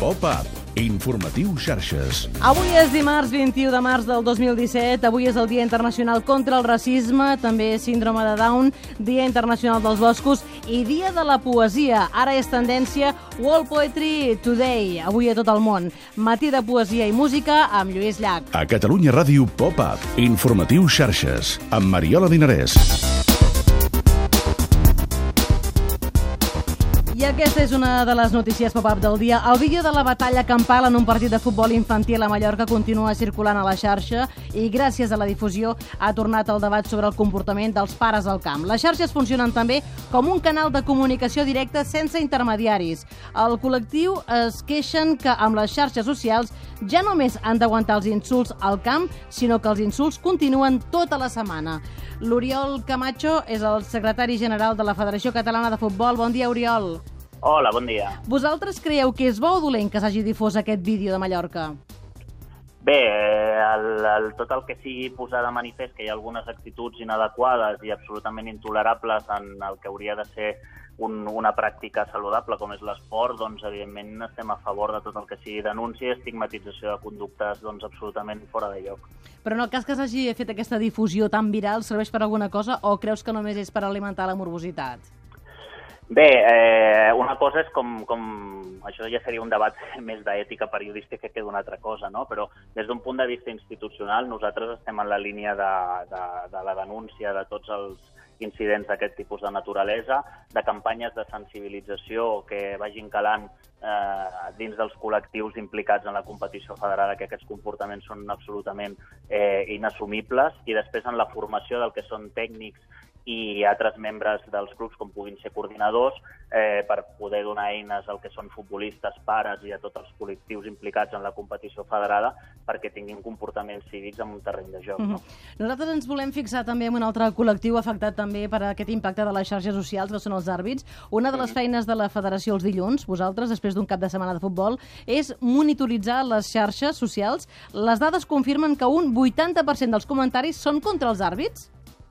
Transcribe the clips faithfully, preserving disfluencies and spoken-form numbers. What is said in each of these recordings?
Pop-Up, informatiu xarxes. Avui és dimarts vint-i-u de març del dos mil disset, avui és el Dia Internacional contra el Racisme, també síndrome de Down, Dia Internacional dels Boscos i Dia de la Poesia. Ara és tendència World Poetry Today, avui a tot el món. Matí de poesia i música amb Lluís Llach. A Catalunya Ràdio Pop-Up, informatiu xarxes, amb Mariola Dinarès. I aquesta és una de les notícies pop-up del dia. El vídeo de la batalla campal en un partit de futbol infantil a Mallorca continua circulant a la xarxa i gràcies a la difusió ha tornat el debat sobre el comportament dels pares al camp. Les xarxes funcionen també com un canal de comunicació directa sense intermediaris. El col·lectiu es queixen que amb les xarxes socials ja només han d'aguantar els insults al camp, sinó que els insults continuen tota la setmana. L'Oriol Camacho és el secretari general de la Federació Catalana de Futbol. Bon dia, Oriol. Hola, bon dia. Vosaltres creieu que és bo o dolent que s'hagi difós aquest vídeo de Mallorca? Bé, el, el, tot el que sigui posar de manifest que hi ha algunes actituds inadequades i absolutament intolerables en el que hauria de ser un, una pràctica saludable com és l'esport, doncs evidentment estem a favor de tot el que sigui denúncia i estigmatització de conductes doncs, absolutament fora de lloc. Però en el cas que s'hagi fet aquesta difusió tan viral, serveix per alguna cosa o creus que només és per alimentar la morbositat? Bé, eh, una cosa és com, com... Això ja seria un debat més d'ètica periodística que d'una altra cosa, no? Però des d'un punt de vista institucional nosaltres estem en la línia de, de, de la denúncia de tots els incidents d'aquest tipus de naturalesa, de campanyes de sensibilització que vagin calant eh, dins dels col·lectius implicats en la competició federada, que aquests comportaments són absolutament eh, inassumibles, i després en la formació del que són tècnics i altres membres dels clubs, com puguin ser coordinadors, eh, per poder donar eines al que són futbolistes, pares i a tots els col·lectius implicats en la competició federada perquè tinguin comportaments cívics en un terreny de joc. No? Mm-hmm. Nosaltres ens volem fixar també en un altre col·lectiu afectat també per aquest impacte de les xarxes socials, que són els àrbits. Una de les feines de la Federació els dilluns, vosaltres, després d'un cap de setmana de futbol, és monitoritzar les xarxes socials. Les dades confirmen que un vuitanta per cent dels comentaris són contra els àrbits?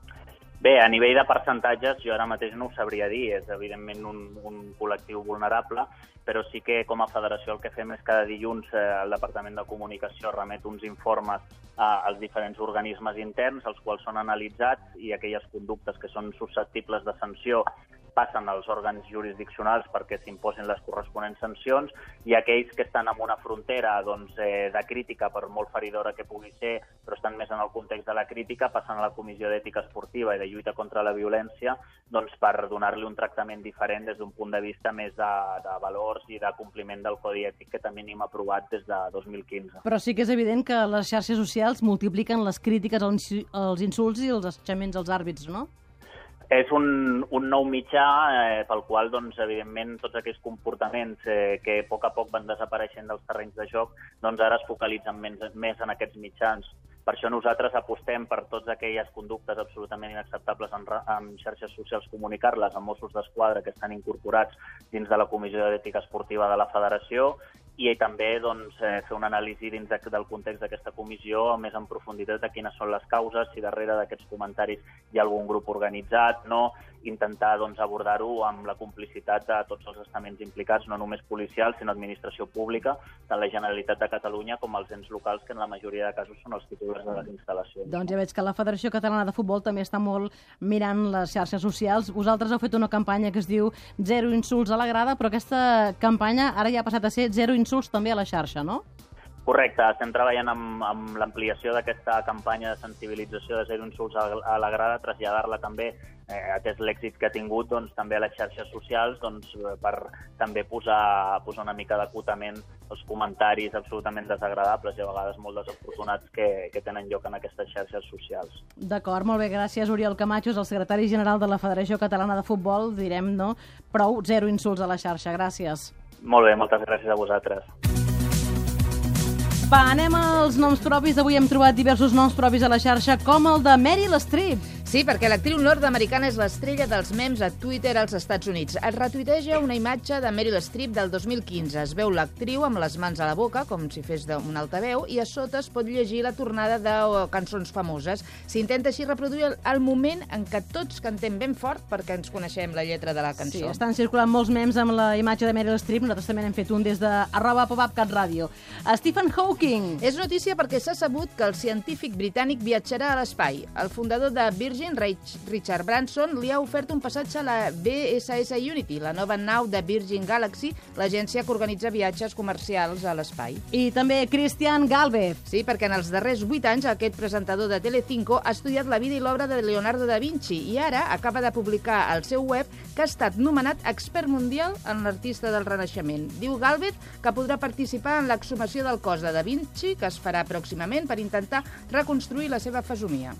Bé, a nivell de percentatges, jo ara mateix no ho sabria dir, és evidentment un, un col·lectiu vulnerable, però sí que com a federació el que fem és cada dilluns eh, el Departament de Comunicació remet uns informes eh, als diferents organismes interns, els quals són analitzats i aquelles conductes que són susceptibles de sanció passen als òrgans jurisdiccionals perquè s'imposin les corresponents sancions, i aquells que estan en una frontera doncs, eh, de crítica, per molt feridora que pugui ser, però estan més en el context de la crítica, passen a la Comissió d'Ètica Esportiva i de Lluita contra la Violència doncs, per donar-li un tractament diferent des d'un punt de vista més de, de valors i de compliment del Codi Ètic que també hem aprovat des de dos mil quinze. Però sí que és evident que les xarxes socials multipliquen les crítiques als insults i els assetjaments als àrbits, no? És un, un nou mitjà eh, pel qual, doncs, evidentment, tots aquells comportaments eh, que a poc a poc van desapareixent dels terrenys de joc, doncs ara es focalitzen més, més en aquests mitjans. Per això nosaltres apostem per totes aquelles conductes absolutament inacceptables en, en xarxes socials, comunicar-les a Mossos d'Esquadra que estan incorporats dins de la Comissió d'Ètica Esportiva de la Federació, i també doncs, eh, fer un anàlisi dins de, del context d'aquesta comissió més en profunditat de quines són les causes, si darrere d'aquests comentaris hi ha algun grup organitzat, no? Intentar doncs, abordar-ho amb la complicitat de tots els estaments implicats, no només policials, sinó administració pública, tant la Generalitat de Catalunya com els ens locals, que en la majoria de casos són els titulars de les instal·lacions. Doncs ja veig que la Federació Catalana de Futbol també està molt mirant les xarxes socials. Vosaltres heu fet una campanya que es diu Zero insults a la grada, però aquesta campanya ara ja ha passat a ser Zero insults també a la xarxa, no? Correcte, estem treballant amb, amb l'ampliació d'aquesta campanya de sensibilització de Zero insults a, a la grada, traslladar-la també, eh, atès l'èxit que ha tingut, doncs, també a les xarxes socials, doncs, per també posar, posar una mica d'acotament als comentaris absolutament desagradables i a vegades molt desafortunats que, que tenen lloc en aquestes xarxes socials. D'acord, molt bé, gràcies. Oriol Camacho és el secretari general de la Federació Catalana de Futbol. Direm, no? Prou zero insults a la xarxa. Gràcies. Molt bé, moltes gràcies a vosaltres. Va, anem als noms propis. Avui hem trobat diversos noms propis a la xarxa, com el de Meryl Streep. Sí, perquè l'actriu nord-americana és l'estrella dels memes a Twitter als Estats Units. Es retuiteja una imatge de Meryl Streep del dos mil quinze. Es veu l'actriu amb les mans a la boca, com si fes un altaveu, i a sota es pot llegir la tornada de cançons famoses. S'intenta així reproduir el moment en què tots cantem ben fort perquè ens coneixem la lletra de la cançó. Sí, estan circulant molts memes amb la imatge de Meryl Streep. Nosaltres també n'hem fet un des de arroba popupcatradio. Stephen Hawking. És notícia perquè s'ha sabut que el científic britànic viatjarà a l'espai. El fundador de Virgin, Richard Branson, li ha ofert un passatge a la V S S Unity, la nova nau de Virgin Galaxy, l'agència que organitza viatges comercials a l'espai. I també Christian Galvez. Sí, perquè en els darrers vuit anys aquest presentador de Telecinco ha estudiat la vida i l'obra de Leonardo da Vinci i ara acaba de publicar al seu web que ha estat nomenat expert mundial en l'artista del Renaixement. Diu Galvez que podrà participar en l'exhumació del cos de Da Vinci, que es farà pròximament per intentar reconstruir la seva fesomia.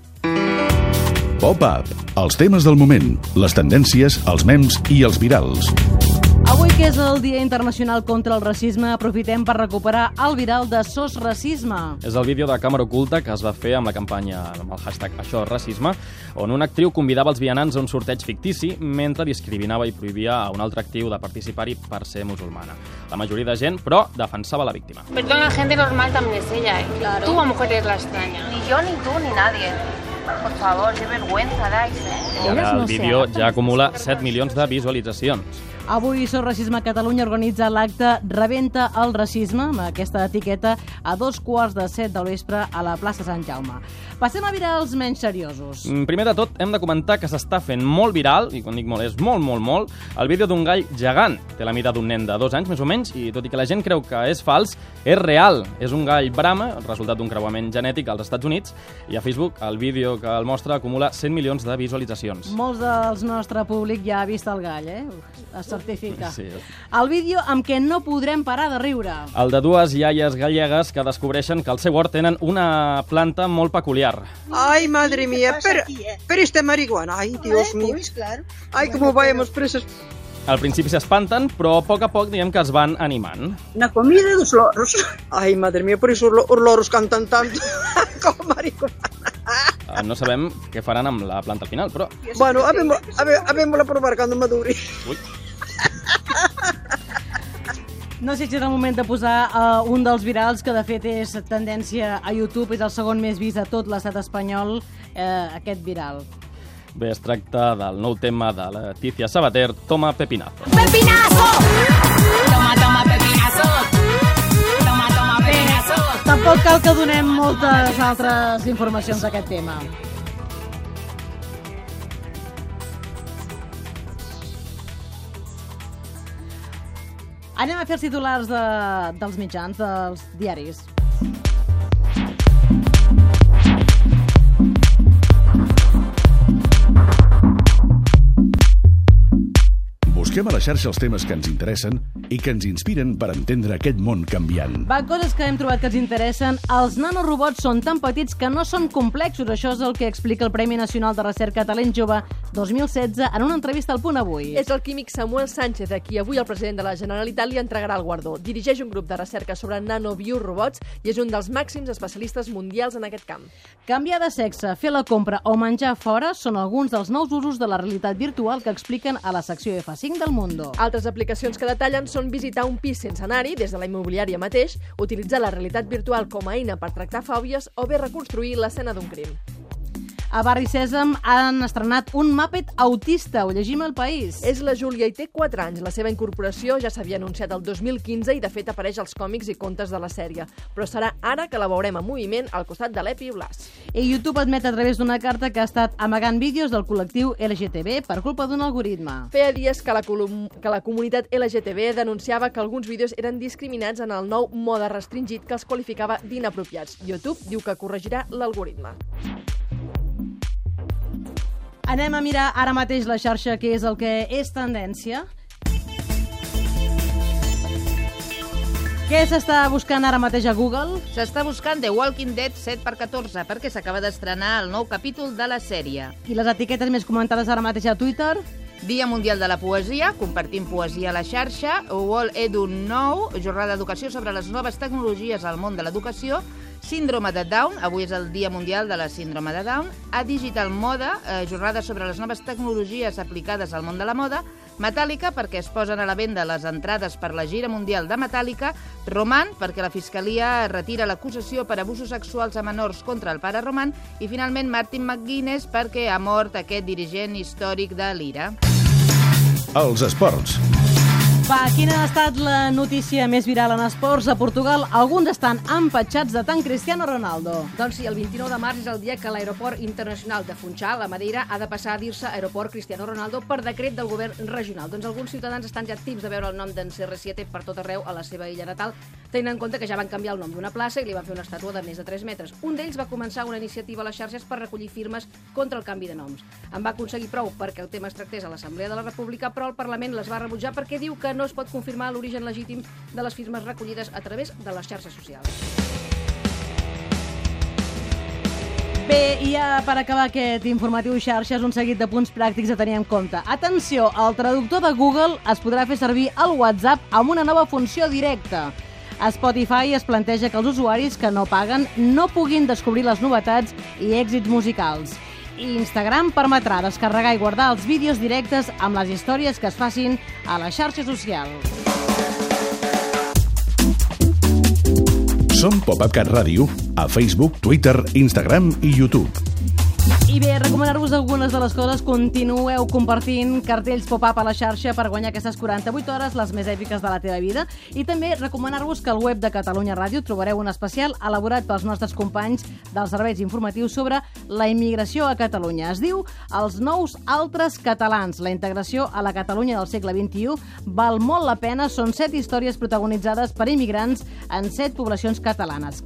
Pop-up, els temes del moment, les tendències, els memes i els virals. Avui, que és el Dia Internacional contra el Racisme, aprofitem per recuperar el viral de Sos Racisme. És el vídeo de càmera oculta que es va fer amb la campanya amb el hashtag Això és racisme, on una actriu convidava els vianants a un sorteig fictici mentre discriminava i prohibia a un altre actiu de participar-hi per ser musulmana. La majoria de gent, però, defensava la víctima. Perdón, la gente normal también es ella, ¿eh? Claro. Tú a mujer eres la extraña. Ni yo, ni tú, ni nadie. Por favor, qué vergüenza dais, ¿eh? I ara el vídeo ja acumula set milions de visualitzacions. Avui Sos Racisme Catalunya organitza l'acte Rebenta el racisme, amb aquesta etiqueta, a dos quarts de set del vespre a la plaça Sant Jaume. Passem a virals menys seriosos. Primer de tot, hem de comentar que s'està fent molt viral, i quan dic molt és molt, molt, molt, el vídeo d'un gall gegant. Té la mida d'un nen de dos anys, més o menys, i tot i que la gent creu que és fals, és real. És un gall Brahma, el resultat d'un creuament genètic als Estats Units, i a Facebook el vídeo que el mostra acumula cent milions de visualitzacions. Molts del nostre públic ja ha vist el gall, eh? Es certifica. Sí. El vídeo amb què no podrem parar de riure. El de dues iaies gallegues que descobreixen que al seu hort tenen una planta molt peculiar. Ay, madre mía, pero, pero esta marihuana, ay, Dios mío. Ay, cómo vayamos presos. Al principi s'espanten, però a poc a poc diem que es van animant. Una comida de los loros. Ay, madre mía, por eso los loros cantan tanto como marihuana. No sabem què faran amb la planta al final, però... Bueno, habémosla provar cuando maduri. Ui. No sé si és el moment de posar uh, un dels virals que de fet és tendència a YouTube, és el segon més vist a tot l'estat espanyol, uh, aquest viral. Bé, es tracta del nou tema de la Leticia Sabater, Toma Pepinazo. ¡Pepinazo! Toma, toma, pepinazo. Toma, toma, pepinazo. Tampoc cal que donem moltes altres informacions d'aquest tema. Anem a fer els titulars de, dels mitjans, dels diaris. Busquem a la xarxa els temes que ens interessen i que ens inspiren per entendre aquest món canviant. Va, coses que hem trobat que ens interessen. Els nanorobots són tan petits que no són complexos. Això és el que explica el Premi Nacional de Recerca Talent Jove dos mil setze en una entrevista al Punt Avui. És el químic Samuel Sánchez, a qui avui el president de la Generalitat li entregarà el guardó. Dirigeix un grup de recerca sobre nanobiorobots i és un dels màxims especialistes mundials en aquest camp. Canviar de sexe, fer la compra o menjar fora són alguns dels nous usos de la realitat virtual que expliquen a la secció F cinc del Mundo. Altres aplicacions que detallen són visitar un pis sense anar-hi des de la immobiliària mateix, utilitzar la realitat virtual com a eina per tractar fòbies o bé reconstruir l'escena d'un crim. A Barri Sèsam han estrenat un Muppet autista, ho llegim al País. És la Júlia i té quatre anys. La seva incorporació ja s'havia anunciat el dos mil quinze i de fet apareix als còmics i contes de la sèrie. Però serà ara que la veurem en moviment al costat de l'Epi Blas. I YouTube admet a través d'una carta que ha estat amagant vídeos del col·lectiu L G T B per culpa d'un algoritme. Feia dies que la, que la comunitat L G T B denunciava que alguns vídeos eren discriminats en el nou mode restringit que els qualificava d'inapropiats. YouTube diu que corregirà l'algoritme. Anem a mirar ara mateix la xarxa, que és el que és tendència. Què s'està buscant ara mateix a Google? S'està buscant The Walking Dead set per catorze, perquè s'acaba d'estrenar el nou capítol de la sèrie. I les etiquetes més comentades ara mateix a Twitter? Dia Mundial de la Poesia, compartim poesia a la xarxa. World Edu nou, jornada d'educació sobre les noves tecnologies al món de l'educació. Síndrome de Down, avui és el Dia Mundial de la Síndrome de Down. A Digital Moda, eh, jornada sobre les noves tecnologies aplicades al món de la moda. Metallica, perquè es posen a la venda les entrades per la gira mundial de Metallica. Roman, perquè la Fiscalia retira l'acusació per abusos sexuals a menors contra el pare Roman. I finalment Martin McGuinness, perquè ha mort aquest dirigent històric de l'Ira. Els esports. Va, quina ha estat la notícia més viral en esports? A Portugal, alguns estan empatxats de tant Cristiano Ronaldo. Doncs sí, el vint-i-nou de març és el dia que l'aeroport internacional de Funchal, a Madeira, ha de passar a dir-se Aeroport Cristiano Ronaldo per decret del govern regional. Doncs alguns ciutadans estan ja tips de veure el nom d'en C R siete per tot arreu a la seva illa natal, tenint en compte que ja van canviar el nom d'una plaça i li van fer una estàtua de més de tres metres. Un d'ells va començar una iniciativa a les xarxes per recollir firmes contra el canvi de noms. En va aconseguir prou perquè el tema es tractés a l'Assemblea de la República, però el Parlament les va rebutjar perquè diu que no es pot confirmar l'origen legítim de les firmes recollides a través de les xarxes socials. Bé, i ja per acabar aquest informatiu xarxes, un seguit de punts pràctics a tenir en compte. Atenció, el traductor de Google es podrà fer servir el WhatsApp amb una nova funció directa. A Spotify es planteja que els usuaris que no paguen no puguin descobrir les novetats i èxits musicals. I Instagram permetrà descarregar i guardar els vídeos directes amb les històries que es facin a la xarxa social. Som Pop-up Cat Ràdio a Facebook, Twitter, Instagram i YouTube. I bé, recomanar-vos algunes de les coses. Continueu compartint cartells pop-up a la xarxa per guanyar aquestes quaranta-vuit hores, les més èpiques de la teva vida. I també recomanar-vos que al web de Catalunya Ràdio trobareu un especial elaborat pels nostres companys dels serveis informatius sobre la immigració a Catalunya. Es diu Els nous altres catalans. La integració a la Catalunya del segle vint-i-u val molt la pena. Són set històries protagonitzades per immigrants en set poblacions catalanes.